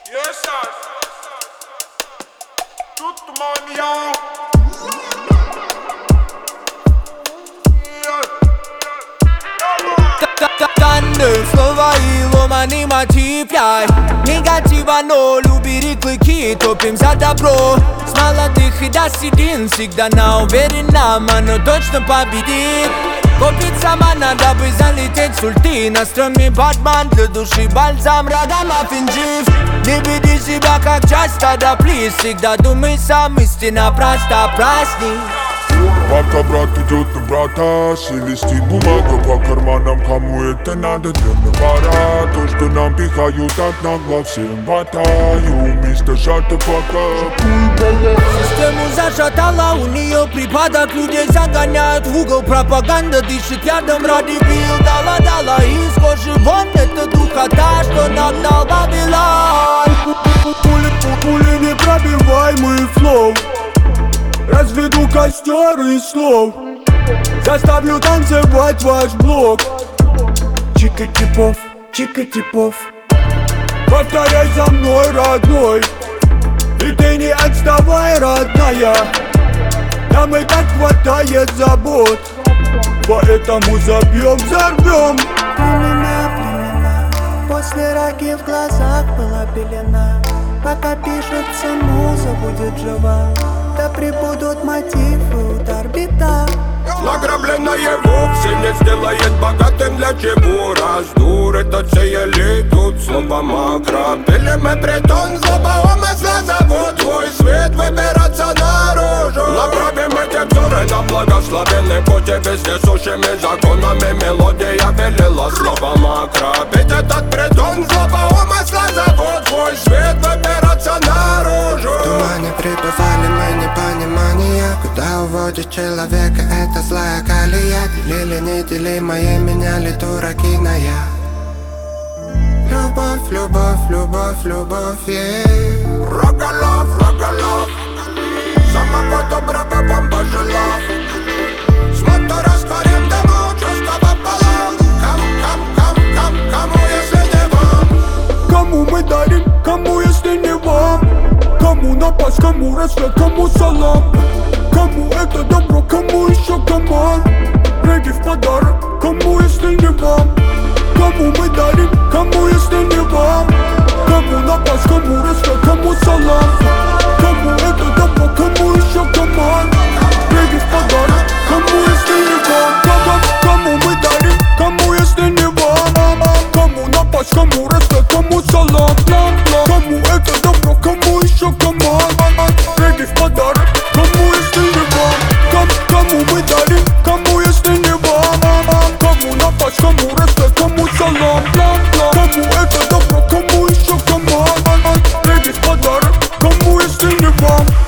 Yes, sir. Tout mania. Танцы, слова и ломаный мотив, негатива, но любили клыки, топим за добро. С молодых и до седин, всегда на уверенном, оно точно победит. Купить сама надо бы залететь с ульты. На стреме Батман, для души бальзам, радам офенджив. Не веди себя как часть стада, плиз. Всегда думай сам, истина проста, праздник. Пока брат идет на брата, шелестит бумага по карманам. Кому это надо, для навара. То, что нам пихают от нагло, всем хватаю. Мистер Шата пока. Систему зашатала, у нее припадок. Людей загоняют в угол, пропаганда дышит ядом ради бил. Дала из кожи вон, это духота, что нагнал Вавилон. Пули непробиваемый флоу. Разведу костер из слов. Заставлю танцевать ваш блок. Чика-типов. Повторяй за мной, родной. И ты не отставай, родная. Нам и так хватает забот. Поэтому забьем, взорвем. Племена, после раки в глазах была пелена. Пока пишется муза, будет жива. Да прибудут мотивы, удар, бита. Награбленное вовсе не сделает богатым. Для чего раздур этот сей элитут слово макро. Или мы притон злого умысла зовут твой свет выбираться наружу. Направим эти взоры на благословенный путь. И везде сущими законами мелодия велела слово макро. Ведь этот притон злого умысла зовут твой свет выбираться наружу. В тумане пребывали мы непонимания. Куда уводит человека эта злая колея? Делили неделимое, меняли дураки на я. Любовь, yeah. Рогалов, самого доброго вам пожелав. Смотр растворим дыму, чувства пополам. Кому, если не вам? Кому мы дарим, кому, если не вам? Кому напасть, кому рассвет, кому салам? Кому это добро, кому еще команд? Регги в подарок, кому, если не вам? Кому мы дарим, кому, если не вам? Кому напасть, кому рассвет, кому салам? Кому это добро, кому еще команд? Регги в подарок, кому, если не вам? Кому мы дарим, кому, если не вам? Кому напасть, кому рассвет, кому салам? Кому это добро, кому еще команд? Регги в подарок, кому, если не вам? Кому мы дарим, кому, если не вам? Кому напасть, кому рассвет, кому салам? Кому это добро, кому еще команд? Регги в подарок, кому, если не вам?